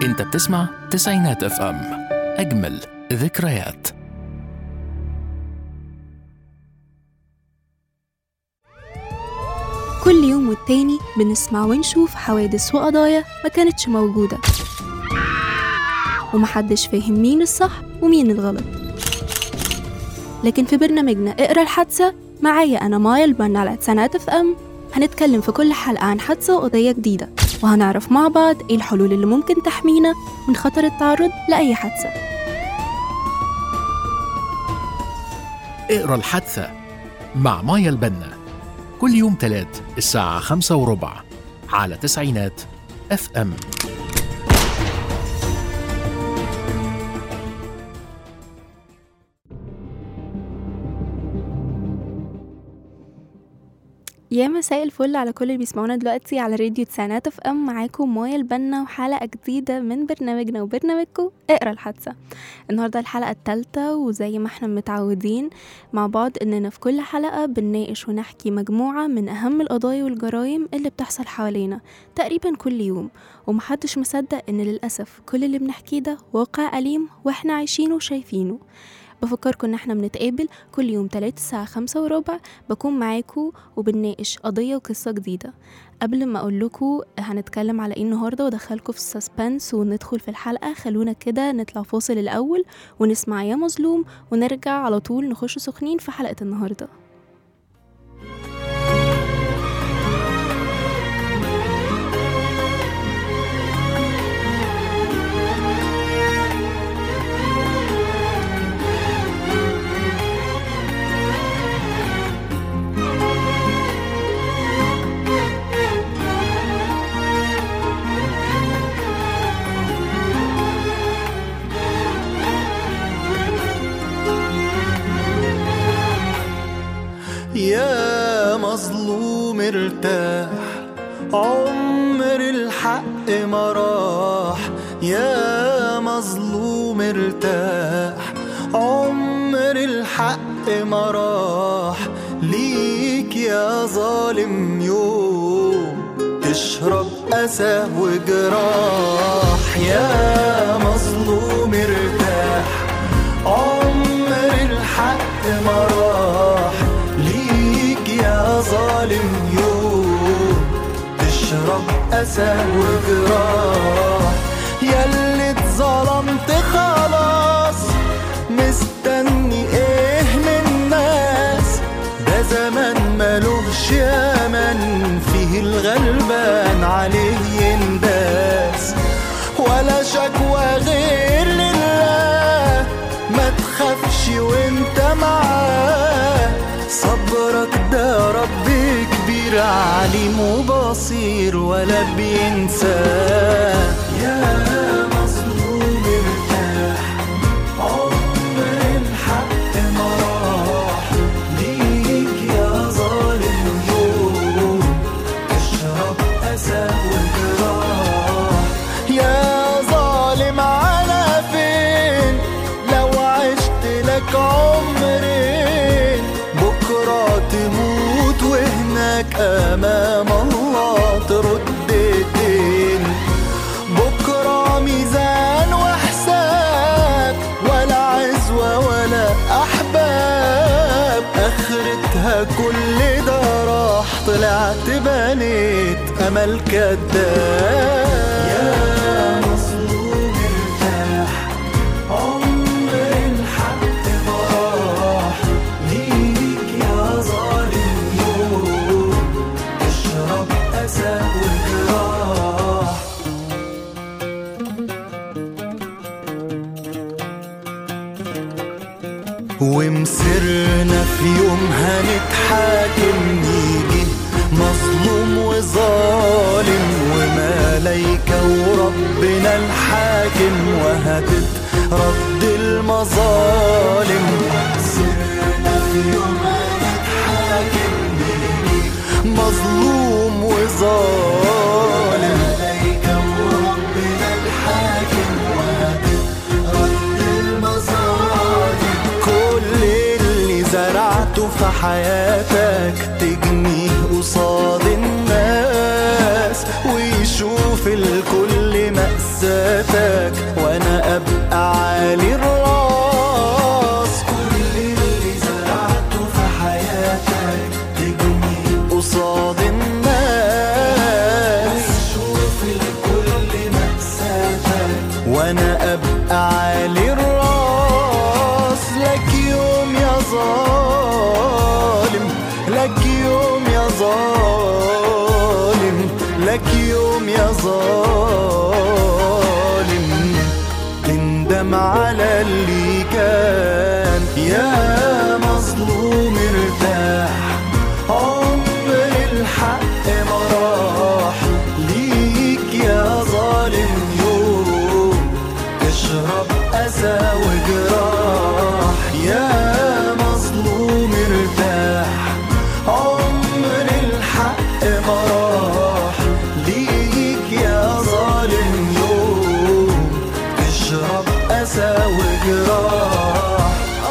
انت بتسمع تسعينات اف ام، اجمل ذكريات. كل يوم والتاني بنسمع ونشوف حوادث وقضايا ما كانتش موجودة، ومحدش فاهم مين الصح ومين الغلط. لكن في برنامجنا اقرأ الحادثة معايا أنا مايا البنا على تسعينات اف ام، هنتكلم في كل حلقة عن حادثة وقضية جديدة، وهنعرف مع بعض ايه الحلول اللي ممكن تحمينا من خطر التعرض لأي حادثة. اقرأ الحادثة مع مايا البنا كل يوم تلات الساعة 5:15 على تسعينات اف ام. يا مساء الفل على كل اللي بيسمعونا دلوقتي على راديو تسعينات اف ام. معاكم مايا البنا وحلقة جديدة من برنامجنا وبرنامجكم اقرأ الحادثة. النهاردة الحلقة الثالثة، وزي ما احنا متعودين مع بعض اننا في كل حلقة بنناقش ونحكي مجموعة من اهم القضايا والجرائم اللي بتحصل حوالينا تقريبا كل يوم، ومحدش مصدق ان للأسف كل اللي بنحكيه ده واقع أليم واحنا عايشينه وشايفينه. بفكركم ان احنا بنتقابل كل يوم 3 الساعة 5:15، بكون معاكم وبنناقش قضية وقصة جديدة. قبل ما اقول لكم هنتكلم على ايه النهارده ودخلكم في السسبنس وندخل في الحلقة، خلونا كده نطلع فاصل الاول ونسمع يا مظلوم، ونرجع على طول نخش سخنين في حلقة النهارده. يا مظلوم ارتاح، عمر الحق ما راح. يا مظلوم ارتاح، عمر الحق ما راح. ليك يا ظالم يوم تشرب أسى وجراح. يا مظلوم ارتاح، عمر الحق ما راح. يا ظالم يوم تشرب أسى وجراح. ياللي اتظلمت خلاص مستني ايه من الناس؟ ده زمان ملوش يمن فيه الغلبان عليه ينداس. ولا شكوى غير لله، ما تخافش وانت معاه. صبرك ده رب كبير عليم وبصير ولا بينساه. يا مظلوم ارتاح، عمر الحق ما راح. ليك يا ظالم يوم تشرب أسى وجراح. يا ظالم على فين لو عشت لك عمرين؟ بكرة تموت وهناك أمام الله ترد الدين. بكرة ميزان وحساب، ولا عزوة ولا أحباب. آخرتها كل ده راح، طلعت بنيت أمل كداب. يا مظلوم ارتاح، عمر الحق ما راح. ليك يا ظالم يوم تشرب أسى وجراح. ومسرنا في يوم هنتحاكم، نيجي مظلوم وظالم وملايكة وربنا الحاكم، وهتترد المظالم. ومسرنا في يوم هنتحاكم، نيجي مظلوم وظالم وملايكة وربنا الحاكم، وهتترد المظالم. كل اللي زرعته في حياتك تجنيه قصاد الناس، ويشوف الكل مأساتك. قصاد الناس، أشوف الكل مأساتك وأنا أبقى عالي الراس. لك يوم يا ظالم، لك يوم يا ظالم، لك يوم يا ظالم تندم على اللي كان. يا مظلوم ارتاح، عمر الحق ما راح ليك يا ظالم يوم تشرب أسى وجراح. يا مظلوم ارتاح، عمر الحق ما راح ليك يا ظالم يوم تشرب أسى وجراح.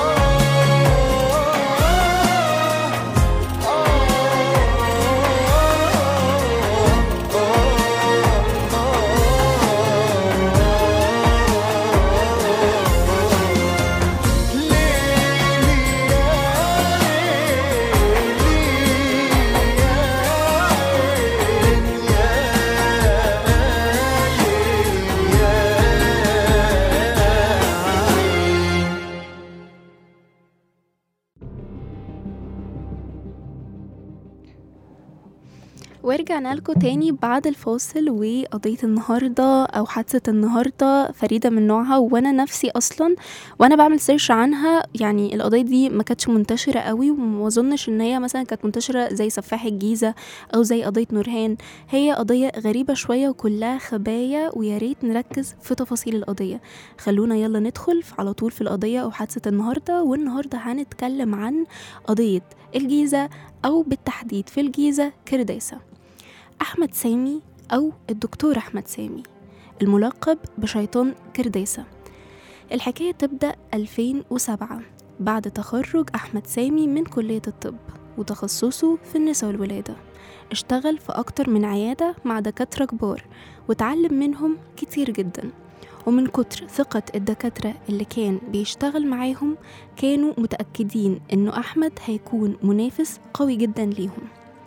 ورجعنا لكم تاني بعد الفاصل. وقضية النهاردة أو حادثة النهاردة فريدة من نوعها، وأنا نفسي أصلا وأنا بعمل سيرش عنها يعني القضية دي ما كانتش منتشرة قوي، ومظنش إن هي مثلا كانت منتشرة زي سفاح الجيزة أو زي قضية نورهان. هي قضية غريبة شوية وكلها خبايا، وياريت نركز في تفاصيل القضية. خلونا يلا ندخل على طول في القضية أو حادثة النهاردة. والنهاردة هنتكلم عن قضية الجيزة، أو بالتحديد في الجيزة كرداسة. أحمد سامي أو الدكتور أحمد سامي الملقب بشيطان كرداسة. الحكاية تبدأ 2007 بعد تخرج أحمد سامي من كلية الطب وتخصصه في النساء والولادة. اشتغل في أكتر من عيادة مع دكاترة كبار وتعلم منهم كتير جدا، ومن كتر ثقة الدكاترة اللي كان بيشتغل معاهم كانوا متأكدين إنه أحمد هيكون منافس قوي جدا ليهم،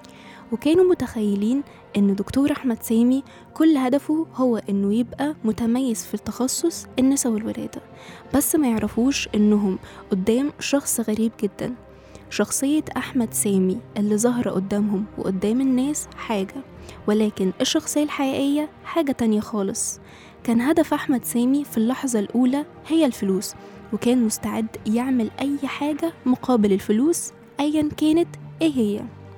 وكانوا متخيلين إن دكتور أحمد سامي كل هدفه هو إنه يبقى متميز في التخصص النساء والولادة، بس ما يعرفوش إنهم قدام شخص غريب جدا. شخصية أحمد سامي اللي ظهر قدامهم وقدام الناس حاجة، ولكن الشخصية الحقيقية حاجة تانية خالص. كان هدف أحمد سامي في اللحظة الأولى هي الفلوس، وكان مستعد يعمل أي حاجة مقابل الفلوس أيا كانت إيه هي.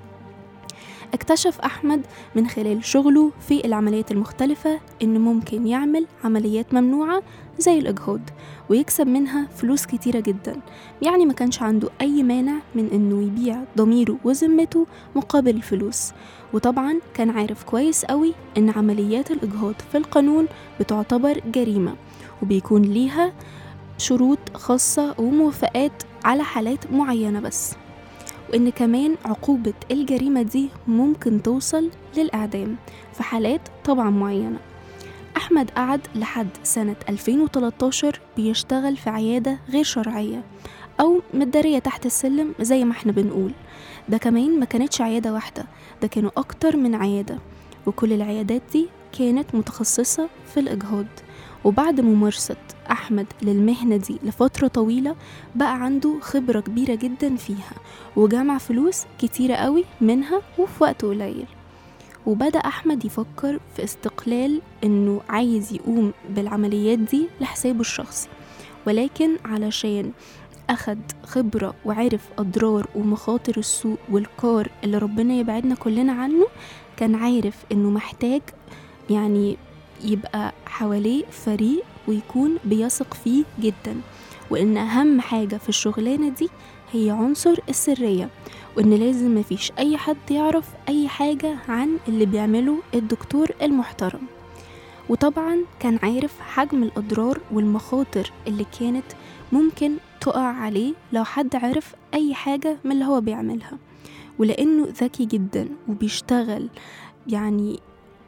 اكتشف أحمد من خلال شغله في العمليات المختلفة إنه ممكن يعمل عمليات ممنوعة زي الإجهاض ويكسب منها فلوس كتيرة جدا. يعني ما كانش عنده أي مانع من إنه يبيع ضميره وذمته مقابل الفلوس. وطبعا كان عارف كويس قوي إن عمليات الإجهاض في القانون بتعتبر جريمة، وبيكون ليها شروط خاصة وموافقات على حالات معينة بس، وإن كمان عقوبة الجريمة دي ممكن توصل للإعدام في حالات طبعا معينة. أحمد قعد لحد سنة 2013 بيشتغل في عيادة غير شرعية أو مدارية تحت السلم زي ما احنا بنقول. ده كمان ما كانتش عيادة واحدة، ده كانوا أكتر من عيادة، وكل العيادات دي كانت متخصصة في الإجهاض. وبعد ممارسة أحمد للمهنة دي لفترة طويلة بقى عنده خبرة كبيرة جدا فيها، وجمع فلوس كتيرة قوي منها وفي وقت قليل. وبدأ أحمد يفكر في استقلال إنه عايز يقوم بالعمليات دي لحسابه الشخصي، ولكن علشان أخد خبرة وعرف أضرار ومخاطر السوق والكار اللي ربنا يبعدنا كلنا عنه، كان عارف إنه محتاج يعني يبقى حواليه فريق ويكون بيثق فيه جدا، وإن أهم حاجة في الشغلانة دي هي عنصر السرية، وإن لازم مفيش أي حد يعرف أي حاجة عن اللي بيعمله الدكتور المحترم. وطبعا كان عارف حجم الأضرار والمخاطر اللي كانت ممكن تقع عليه لو حد عرف أي حاجة من اللي هو بيعملها. ولأنه ذكي جدا وبيشتغل يعني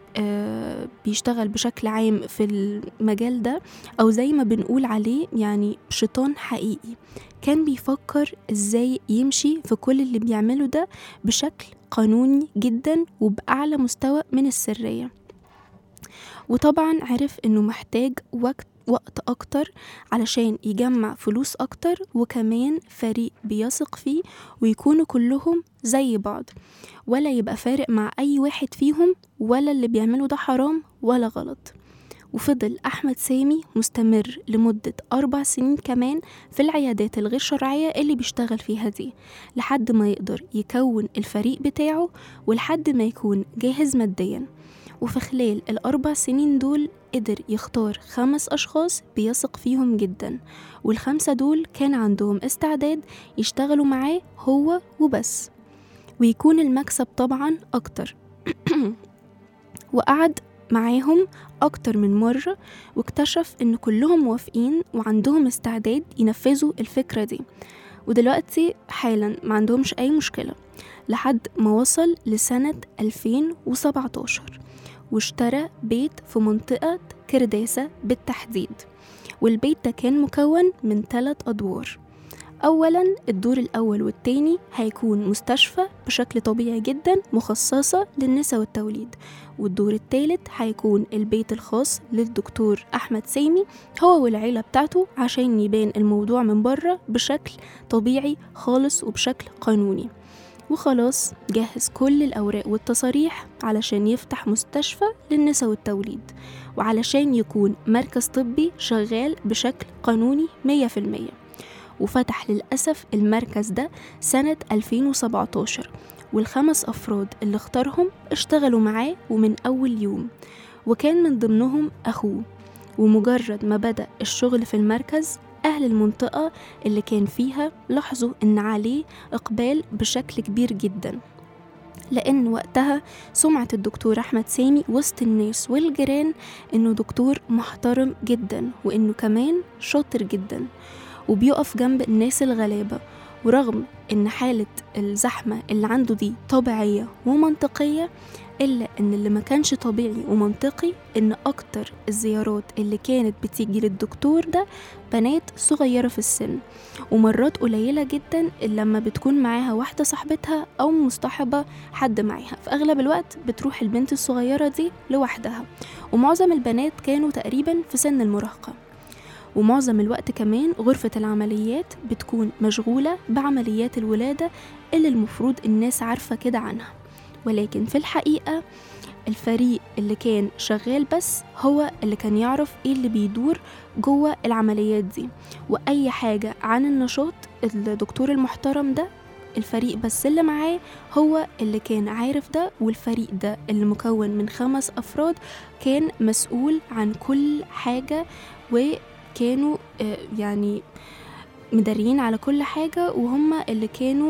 بيشتغل بشكل عام في المجال ده، أو زي ما بنقول عليه يعني شيطان حقيقي، كان بيفكر إزاي يمشي في كل اللي بيعمله ده بشكل قانوني جدا وبأعلى مستوى من السرية. وطبعا عرف إنه محتاج وقت أكتر علشان يجمع فلوس أكتر، وكمان فريق بيثق فيه ويكونوا كلهم زي بعض، ولا يبقى فارق مع أي واحد فيهم ولا اللي بيعمله ده حرام ولا غلط. وفضل أحمد سامي مستمر لمدة 4 سنين كمان في العيادات الغير شرعية اللي بيشتغل فيها دي، لحد ما يقدر يكون الفريق بتاعه ولحد ما يكون جاهز ماديا. وفي خلال ال4 سنين دول قدر يختار 5 أشخاص بيثق فيهم جدا، وال5 دول كان عندهم استعداد يشتغلوا معاه هو وبس، ويكون المكسب طبعا أكتر. وقعد معاهم أكتر من مرة واكتشف إن كلهم موافقين وعندهم استعداد ينفذوا الفكرة دي، ودلوقتي حالا ما عندهمش أي مشكلة، لحد ما وصل لسنة 2017 واشترى بيت في منطقة كرداسة بالتحديد. والبيت ده كان مكون من 3 أدوار. أولا الدور الأول والتاني هيكون مستشفى بشكل طبيعي جدا مخصصة للنساء والتوليد، والدور الثالث هيكون البيت الخاص للدكتور أحمد سامي هو والعيلة بتاعته، عشان يبان الموضوع من بره بشكل طبيعي خالص وبشكل قانوني. وخلاص جهز كل الأوراق والتصاريح علشان يفتح مستشفى للنساء والتوليد، وعلشان يكون مركز طبي شغال بشكل قانوني 100%. وفتح للأسف المركز ده سنة 2017، وال5 أفراد اللي اختارهم اشتغلوا معاه ومن أول يوم، وكان من ضمنهم أخوه. ومجرد ما بدأ الشغل في المركز، أهل المنطقة اللي كان فيها لاحظوا إن عليه إقبال بشكل كبير جدا، لأن وقتها سمعة الدكتور أحمد سامي وسط الناس والجيران إنه دكتور محترم جدا، وإنه كمان شاطر جدا وبيقف جنب الناس الغلابة. ورغم إن حالة الزحمة اللي عنده دي طبيعية ومنطقية، إلا إن اللي ما كانش طبيعي ومنطقي إن أكتر الزيارات اللي كانت بتيجي للدكتور ده بنات صغيرة في السن، ومرات قليلة جدا لما بتكون معاها واحدة صاحبتها أو مصطحبة حد معاها. في أغلب الوقت بتروح البنت الصغيرة دي لوحدها، ومعظم البنات كانوا تقريبا في سن المراهقة. ومعظم الوقت كمان غرفة العمليات بتكون مشغولة بعمليات الولادة اللي المفروض الناس عارفة كده عنها، ولكن في الحقيقة الفريق اللي كان شغال بس هو اللي كان يعرف ايه اللي بيدور جوه العمليات دي، وأي حاجة عن النشاط الدكتور المحترم ده الفريق بس اللي معاه هو اللي كان عارف ده. والفريق ده اللي مكون من 5 أفراد كان مسؤول عن كل حاجة، وكانوا يعني مداريين على كل حاجة، وهم اللي كانوا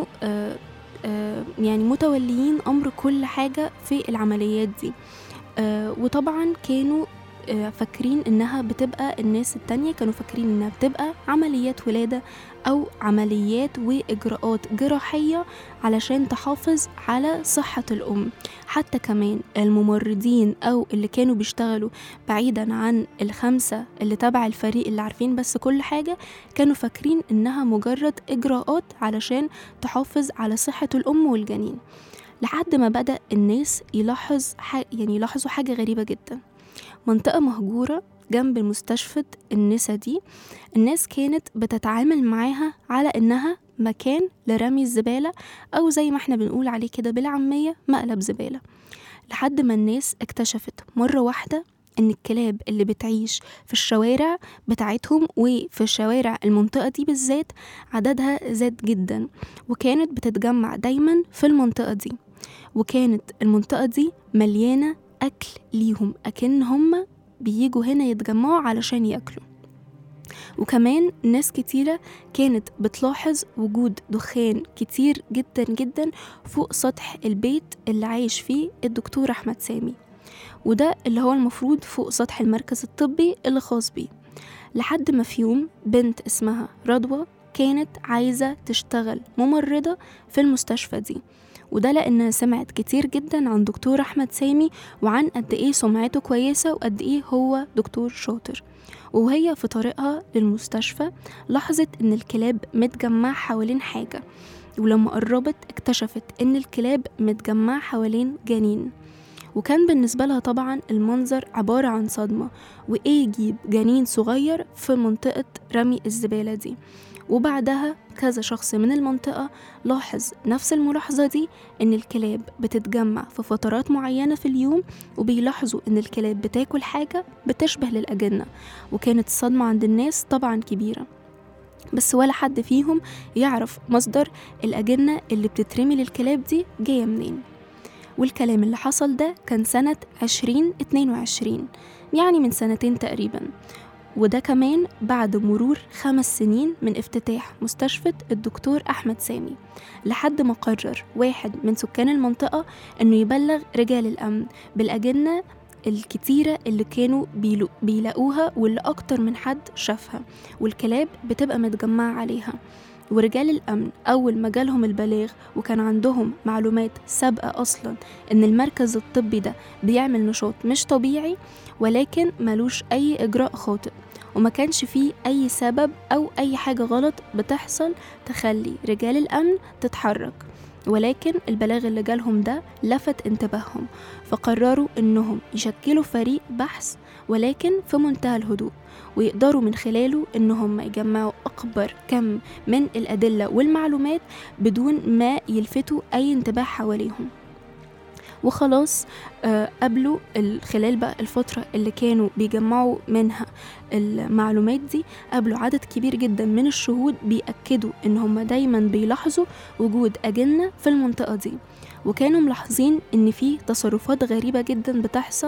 يعني متوليين أمر كل حاجة في العمليات دي. وطبعا كانوا فاكرين إنها بتبقى الناس التانية كانوا فاكرين إنها بتبقى عمليات ولادة أو عمليات وإجراءات جراحية علشان تحافظ على صحة الأم. حتى كمان الممرضين أو اللي كانوا بيشتغلوا بعيدا عن ال5 اللي تبع الفريق اللي عارفين بس كل حاجة، كانوا فاكرين إنها مجرد إجراءات علشان تحافظ على صحة الأم والجنين. لحد ما بدأ الناس يلاحظوا حاجة غريبة جدا. منطقة مهجورة جنب مستشفى النساء دي، الناس كانت بتتعامل معاها على إنها مكان لرمي الزبالة، أو زي ما احنا بنقول عليه كده بالعامية مقلب زبالة. لحد ما الناس اكتشفت مرة واحدة إن الكلاب اللي بتعيش في الشوارع بتاعتهم وفي شوارع المنطقة دي بالذات عددها زاد جدا، وكانت بتتجمع دايما في المنطقة دي، وكانت المنطقة دي مليانة أكل ليهم، أكن هم بييجوا هنا يتجمعوا علشان يأكلوا. وكمان ناس كتيرة كانت بتلاحظ وجود دخان كتير جدا جدا فوق سطح البيت اللي عايش فيه الدكتور أحمد سامي، وده اللي هو المفروض فوق سطح المركز الطبي اللي خاص بيه. لحد ما في يوم بنت اسمها رضوى كانت عايزة تشتغل ممرضة في المستشفى دي، وده لأنها سمعت كتير جدا عن دكتور أحمد سامي وعن قد إيه سمعته كويسة وقد إيه هو دكتور شاطر. وهي في طريقها للمستشفى لاحظت إن الكلاب متجمعة حوالين حاجة، ولما قربت اكتشفت إن الكلاب متجمعة حوالين جنين. وكان بالنسبة لها طبعا المنظر عبارة عن صدمة، وإيه يجيب جنين صغير في منطقة رمي الزبالة دي. وبعدها كذا شخص من المنطقة لاحظ نفس الملاحظة دي، إن الكلاب بتتجمع في فترات معينة في اليوم، وبيلاحظوا إن الكلاب بتاكل حاجة بتشبه للأجنة. وكانت الصدمة عند الناس طبعا كبيرة، بس ولا حد فيهم يعرف مصدر الأجنة اللي بتترمي للكلاب دي جاية منين. والكلام اللي حصل ده كان سنة 2022، يعني من سنتين تقريبا، وده كمان بعد مرور 5 سنين من افتتاح مستشفى الدكتور أحمد سامي، لحد ما قرر واحد من سكان المنطقة أنه يبلغ رجال الأمن بالأجنة الكتيرة اللي كانوا بيلاقوها واللي أكتر من حد شافها، والكلاب بتبقى متجمعة عليها. ورجال الأمن أول ما جالهم البلاغ وكان عندهم معلومات سابقة أصلا إن المركز الطبي ده بيعمل نشاط مش طبيعي، ولكن ملوش أي إجراء خاطئ، وما كانش فيه أي سبب أو أي حاجة غلط بتحصل تخلي رجال الأمن تتحرك. ولكن البلاغ اللي جالهم ده لفت انتباههم، فقرروا إنهم يشكلوا فريق بحث، ولكن في منتهى الهدوء، ويقدروا من خلاله إنهم يجمعوا أكبر كم من الأدلة والمعلومات بدون ما يلفتوا أي انتباه حواليهم. وخلاص قبلوا خلال بقى الفترة اللي كانوا بيجمعوا منها المعلومات دي، قبلوا عدد كبير جدا من الشهود بيأكدوا إن هم دايما بيلاحظوا وجود أجنة في المنطقة دي، وكانوا ملاحظين إن في تصرفات غريبة جدا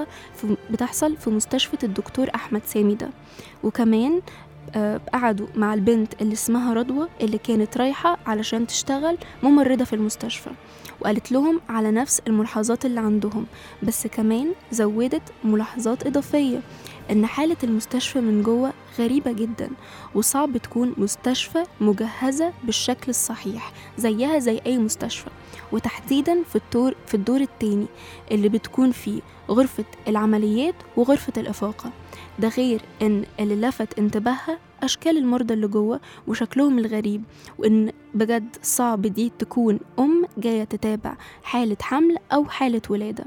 بتحصل في مستشفى الدكتور أحمد سامي ده. وكمان قعدوا مع البنت اللي اسمها رضوى اللي كانت رايحة علشان تشتغل ممرضة في المستشفى، وقالت لهم على نفس الملاحظات اللي عندهم، بس كمان زودت ملاحظات إضافية إن حالة المستشفى من جوه غريبة جدا، وصعب تكون مستشفى مجهزة بالشكل الصحيح زيها زي أي مستشفى، وتحديدا في الدور التاني اللي بتكون فيه غرفة العمليات وغرفة الإفاقة. ده غير إن اللي لفت انتباهها أشكال المرضى اللي جوه وشكلهم الغريب، وإن بجد صعب دي تكون جاية تتابع حالة حمل أو حالة ولادة،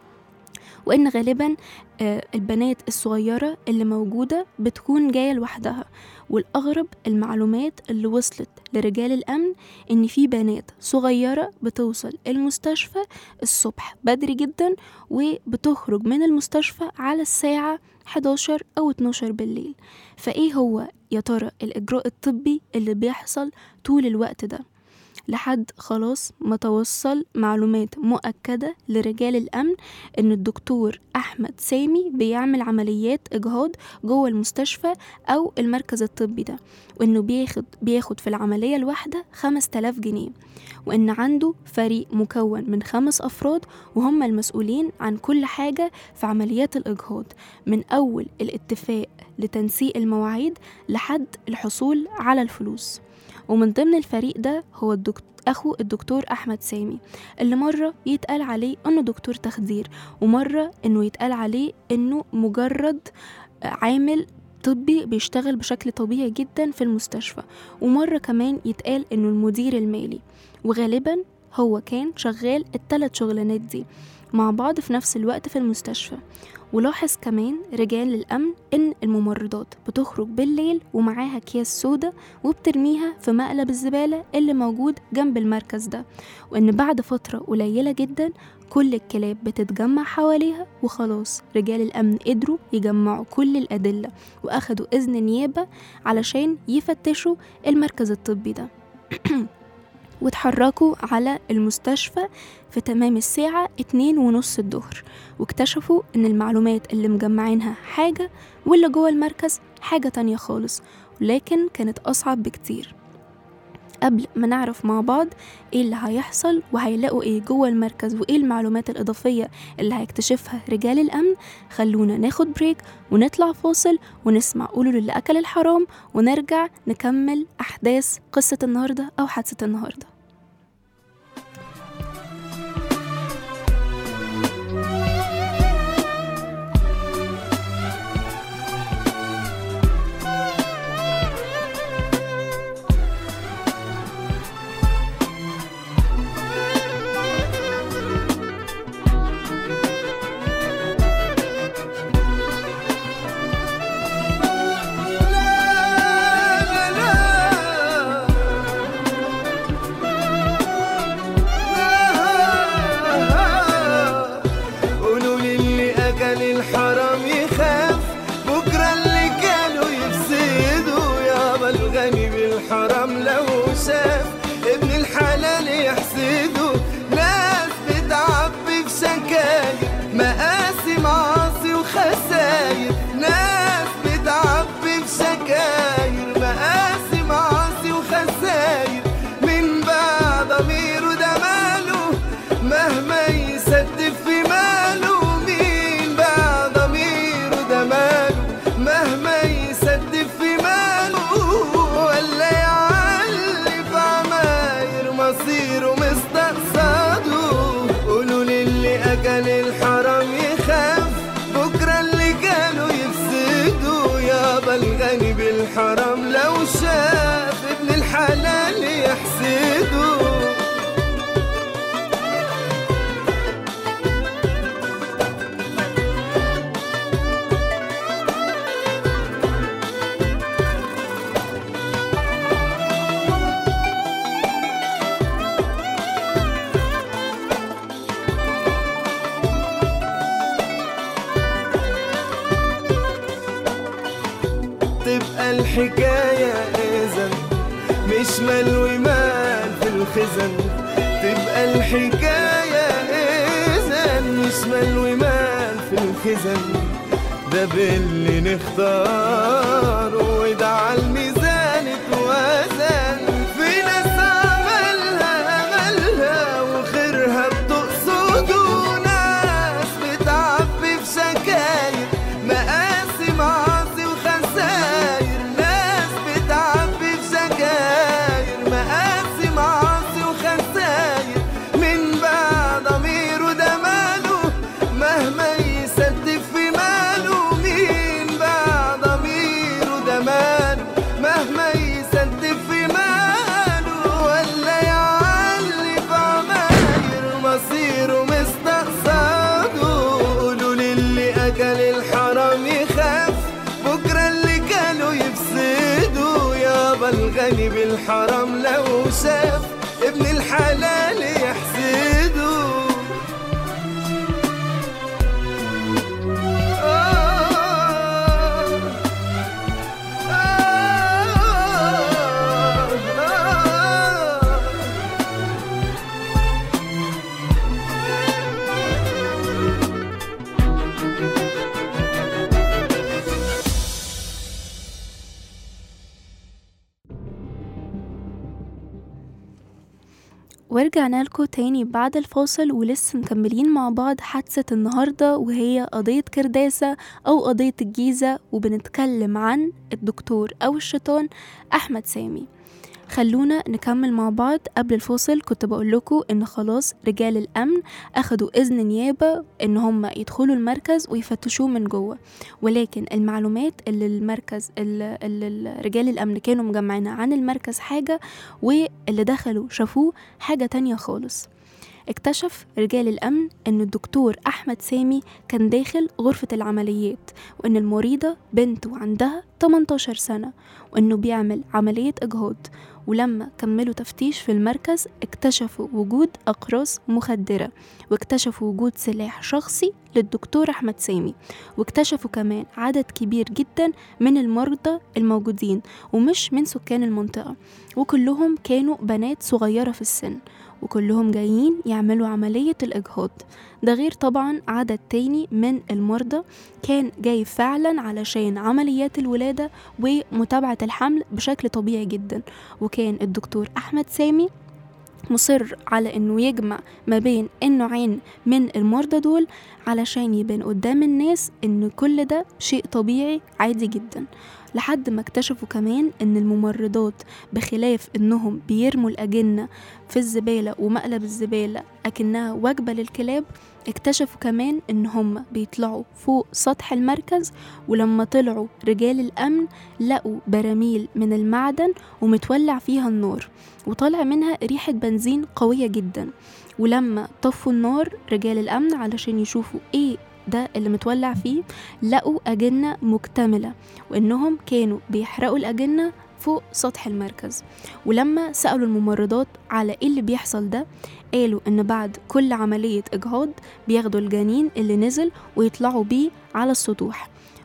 وإن غالبا البنات الصغيرة اللي موجودة بتكون جاية لوحدها. والأغرب المعلومات اللي وصلت لرجال الأمن إن في بنات صغيرة بتوصل المستشفى الصبح بدري جدا، وبتخرج من المستشفى على الساعة 11 أو 12 بالليل. فإيه هو يا ترى الإجراء الطبي اللي بيحصل طول الوقت ده؟ لحد خلاص ما توصل معلومات مؤكدة لرجال الأمن إن الدكتور أحمد سامي بيعمل عمليات إجهاض جوه المستشفى أو المركز الطبي ده، وإنه بياخد في العملية الواحدة 5000 جنيه، وإن عنده فريق مكون من 5 أفراد وهم المسؤولين عن كل حاجة في عمليات الإجهاض، من أول الاتفاق لتنسيق المواعيد لحد الحصول على الفلوس. ومن ضمن الفريق ده هو أخو الدكتور أحمد سامي، اللي مرة يتقال عليه أنه دكتور تخدير، ومرة أنه يتقال عليه أنه مجرد عامل طبي بيشتغل بشكل طبيعي جدا في المستشفى، ومرة كمان يتقال أنه المدير المالي. وغالبا هو كان شغال ال3 شغلانات دي مع بعض في نفس الوقت في المستشفى. ولاحظ كمان رجال الأمن إن الممرضات بتخرج بالليل ومعاها أكياس سودا وبترميها في مقلب الزبالة اللي موجود جنب المركز ده، وإن بعد فترة قليلة جدا كل الكلاب بتتجمع حواليها. وخلاص رجال الأمن قدروا يجمعوا كل الأدلة وأخدوا إذن نيابة علشان يفتشوا المركز الطبي ده وتحركوا على المستشفى في تمام الساعة 2:30 الظهر، واكتشفوا ان المعلومات اللي مجمعينها حاجة واللي جوه المركز حاجة تانية خالص، لكن كانت أصعب بكتير. قبل ما نعرف مع بعض ايه اللي هيحصل وهيلاقوا ايه جوه المركز وايه المعلومات الإضافية اللي هيكتشفها رجال الأمن، خلونا ناخد بريك ونطلع فاصل ونسمع قولوا للي أكل الحرام، ونرجع نكمل أحداث قصة النهاردة أو حادثة النهاردة. مقاسي معاصي وخساير، ناس بتعبي بشكاير. مقاسي معاصي وخساير، من بعد ضميره ده ماله مهما يسدف في ماله. مين بعد ضميره ده ماله مهما يسدف في ماله. ولا يعلي في عماير مصيره مستقصده. قولوا للي أكل الحرام يخاف، بكرة اللي كانوا يفسدوا. يابا الغني بالحرام لو شاف ابن الحلال يحسده. تبقى الحكاية إذن مش مال ومال في الخزن. تبقى الحكاية إذن مش مال ومال في الخزن. ده باللي نختار وده عالميزان اتوازن. في ناس عملها وخيرها بتقصده، ناس بتعبي بشكاير. مقاسي معاصي وخساير، ناس بتعبي بشكاير. مقاسي معاصي وخساير، من بعد ضميره ده ماله مهما يسدف في ماله. مين بعد ضميره ده ماله مهما يسدف في ماله. ولا يعلي في عماير مصيره مستقصده. قولوا للي أكل الحرام يخاف، بكرة اللي كانوا يفسدوا. يابا الغني بالحرام لو شاف ابن الحلال يحسده. ورجعنا لكم تاني بعد الفاصل، ولسه مكملين مع بعض حادثة النهاردة، وهي قضية كرداسة أو قضية الجيزة، وبنتكلم عن الدكتور أو الشيطان أحمد سامي. خلونا نكمل مع بعض. قبل الفاصل كنت بقول لكم ان خلاص رجال الامن اخدوا اذن نيابه ان هم يدخلوا المركز ويفتشوه من جوه، ولكن المعلومات اللي المركز اللي رجال الامن كانوا مجمعينها عن المركز حاجه، واللي دخلوا شافوه حاجه تانية خالص. اكتشف رجال الأمن أن الدكتور أحمد سامي كان داخل غرفة العمليات، وأن المريضة بنته عندها 18 سنة، وأنه بيعمل عملية إجهاض. ولما كملوا تفتيش في المركز اكتشفوا وجود أقراص مخدرة، واكتشفوا وجود سلاح شخصي للدكتور أحمد سامي، واكتشفوا كمان عدد كبير جدا من المرضى الموجودين ومش من سكان المنطقة، وكلهم كانوا بنات صغيرة في السن، وكلهم جايين يعملوا عملية الإجهاض. ده غير طبعا عدد تاني من المرضى كان جاي فعلا علشان عمليات الولادة ومتابعة الحمل بشكل طبيعي جدا. وكان الدكتور أحمد سامي مصر على انه يجمع ما بين النوعين من المرضى دول علشان يبان قدام الناس ان كل ده شيء طبيعي عادي جدا، لحد ما اكتشفوا كمان ان الممرضات بخلاف انهم بيرموا الأجنة في الزبالة ومقلب الزبالة اكنها وجبة للكلاب، اكتشفوا كمان ان هم بيطلعوا فوق سطح المركز، ولما طلعوا رجال الأمن لقوا براميل من المعدن ومتولع فيها النار وطلع منها ريحة بنزين قوية جدا. ولما طفوا النار رجال الأمن علشان يشوفوا ايه ده اللي متولع فيه، لقوا أجنة مكتملة، وإنهم كانوا بيحرقوا الأجنة فوق سطح المركز. ولما سألوا الممرضات على ايه اللي بيحصل ده، قالوا ان بعد كل عملية إجهاض بياخدوا الجنين اللي نزل ويطلعوا بيه على السطوح،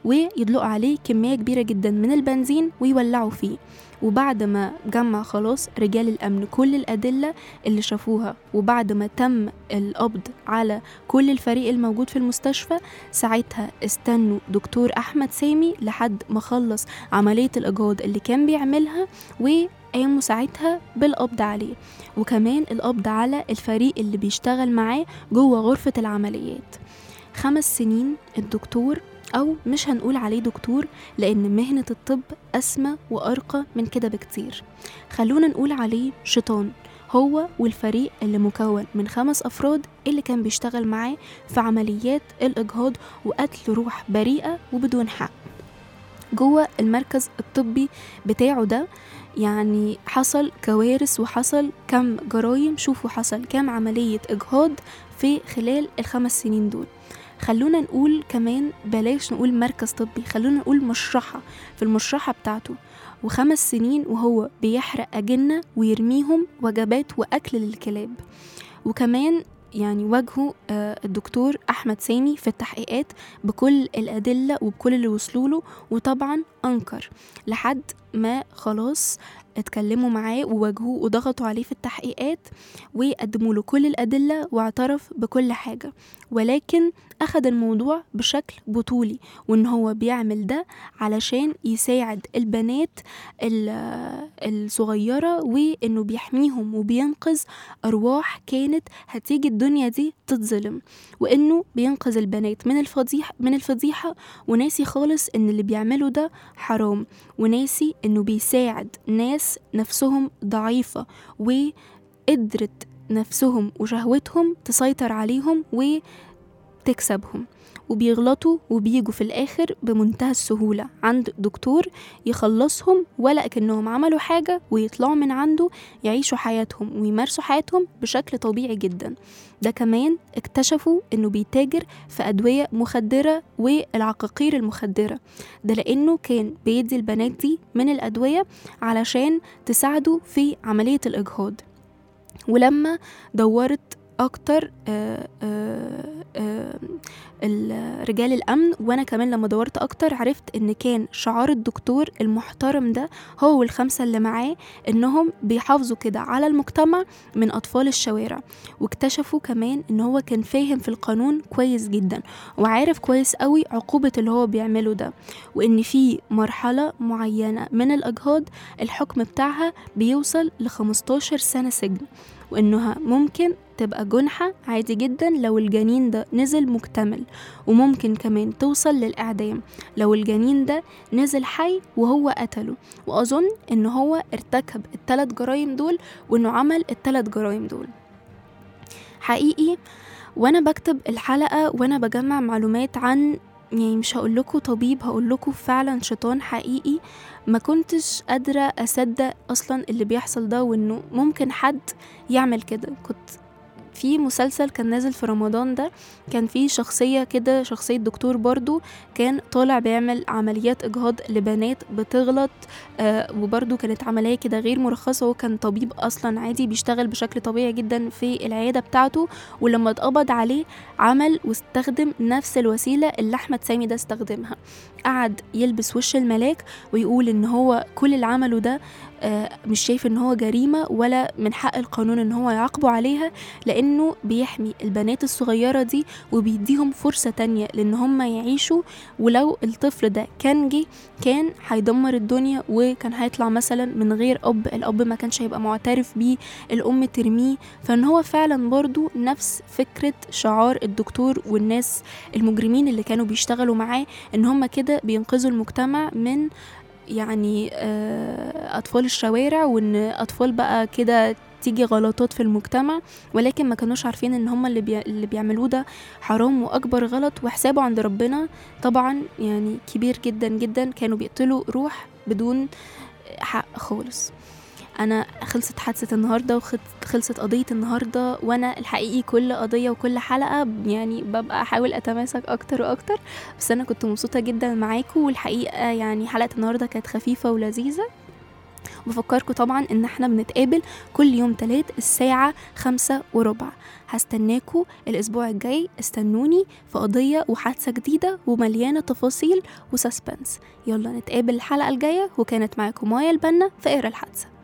ويدلقوا عليه كمية كبيرة جدا من البنزين ويولعوا فيه. وبعد ما جمع خلاص رجال الأمن كل الأدلة اللي شافوها، وبعد ما تم القبض على كل الفريق الموجود في المستشفى، ساعتها استنوا دكتور أحمد سامي لحد ما خلص عملية الإجهاض اللي كان بيعملها، وقاموا ساعتها بالقبض عليه، وكمان القبض على الفريق اللي بيشتغل معاه جوه غرفة العمليات. 5 سنين الدكتور، أو مش هنقول عليه دكتور لأن مهنة الطب أسمى وأرقى من كده بكتير، خلونا نقول عليه شيطان، هو والفريق اللي مكون من 5 أفراد اللي كان بيشتغل معاه في عمليات الإجهاض وقتل روح بريئة وبدون حق جوه المركز الطبي بتاعه ده. يعني حصل كوارث وحصل كم جرائم، شوفوا حصل كم عملية إجهاض في خلال ال5 سنين دول. خلونا نقول كمان بلاش نقول مركز طبي، خلونا نقول مشرحة، في المشرحة بتاعته، و5 سنين وهو بيحرق أجنة ويرميهم وجبات وأكل للكلاب. وكمان يعني واجهوا الدكتور أحمد سامي في التحقيقات بكل الأدلة وبكل اللي وصلوله، وطبعا أنكر لحد ما خلاص اتكلموا معاه وواجهوه وضغطوا عليه في التحقيقات وقدموا له كل الأدلة واعترف بكل حاجة، ولكن أخذ الموضوع بشكل بطولي، وإن هو بيعمل ده علشان يساعد البنات الصغيرة، وإنه بيحميهم وبينقذ أرواح كانت هتيجي الدنيا دي تتظلم، وإنه بينقذ البنات من الفضيحة وناسي خالص إن اللي بيعمله ده حرام، وناسي إنه بيساعد ناس نفسهم ضعيفة وقدرت نفسهم وشهوتهم تسيطر عليهم وتكسبهم، وبيغلطوا وبيجوا في الآخر بمنتهى السهولة عند دكتور يخلصهم ولا كأنهم عملوا حاجة، ويطلعوا من عنده يعيشوا حياتهم ويمارسوا حياتهم بشكل طبيعي جدا. ده كمان اكتشفوا انه بيتاجر في أدوية مخدرة والعقاقير المخدرة، ده لأنه كان بيدي البنات دي من الأدوية علشان تساعده في عملية الإجهاض. ولما دورت أكتر رجال الأمن، وأنا كمان لما دورت أكتر عرفت إن كان شعار الدكتور المحترم ده هو وال5 اللي معاه إنهم بيحافظوا كده على المجتمع من أطفال الشوارع. واكتشفوا كمان إن هو كان فاهم في القانون كويس جدا وعارف كويس قوي عقوبة اللي هو بيعمله ده، وإن في مرحلة معينة من الإجهاض الحكم بتاعها بيوصل ل15 سنة سجن، وإنها ممكن تبقى جنحة عادي جدا لو الجنين ده نزل مكتمل، وممكن كمان توصل للإعدام لو الجنين ده نزل حي وهو قتله. وأظن إنه هو ارتكب ال3 جرائم دول، وإنه عمل ال3 جرائم دول حقيقي. وأنا بكتب الحلقة وأنا بجمع معلومات عن، يعني مش هقولكوا طبيب، هقولكوا فعلا شيطان حقيقي. ما كنتش قادرة أصدق أصلا اللي بيحصل ده، وإنه ممكن حد يعمل كده. كنت في مسلسل كان نازل في رمضان ده، كان فيه شخصية كده، شخصية دكتور برضو كان طالع بيعمل عمليات إجهاض لبنات بتغلط، وبرضو كانت عملية كده غير مرخصة، وكان طبيب أصلا عادي بيشتغل بشكل طبيعي جدا في العيادة بتاعته. ولما اتقبض عليه عمل واستخدم نفس الوسيلة اللي أحمد سامي ده استخدمها، قعد يلبس وش الملاك ويقول إن هو كل اللي عمله ده مش شايف إن هو جريمة ولا من حق القانون إن هو يعاقبه عليها، لأنه بيحمي البنات الصغيرة دي وبيديهم فرصة تانية لأن هم يعيشوا. ولو الطفل ده كان جه كان هيدمر الدنيا، وكان هيطلع مثلا من غير أب، الأب ما كانش هيبقى معترف بيه، الأم ترميه. فإن هو فعلا برضو نفس فكرة شعار الدكتور والناس المجرمين اللي كانوا بيشتغلوا معاه، إن هم كده بينقذوا المجتمع من يعني أطفال الشوارع، وإن أطفال بقى كده تيجي غلطات في المجتمع، ولكن ما كانوش عارفين إن هم اللي بيعملوه ده حرام وأكبر غلط، وحسابه عند ربنا طبعا يعني كبير جدا جدا. كانوا بيقتلوا روح بدون حق خالص. أنا خلصت حادثة النهاردة وخلصت قضية النهاردة، وأنا الحقيقي كل قضية وكل حلقة يعني ببقى أحاول أتماسك أكتر وأكتر، بس أنا كنت مبسوطة جدا معاكم. والحقيقة يعني حلقة النهاردة كانت خفيفة ولذيذة، بفكركم طبعا ان احنا بنتقابل كل يوم 3 الساعة 5:15. هستناكوا الاسبوع الجاي، استنوني في قضية وحادثة جديدة ومليانة تفاصيل وسسبنس. يلا نتقابل الحلقة الجاية، وكانت معاكم مايا البنا في اقرا الحادثة.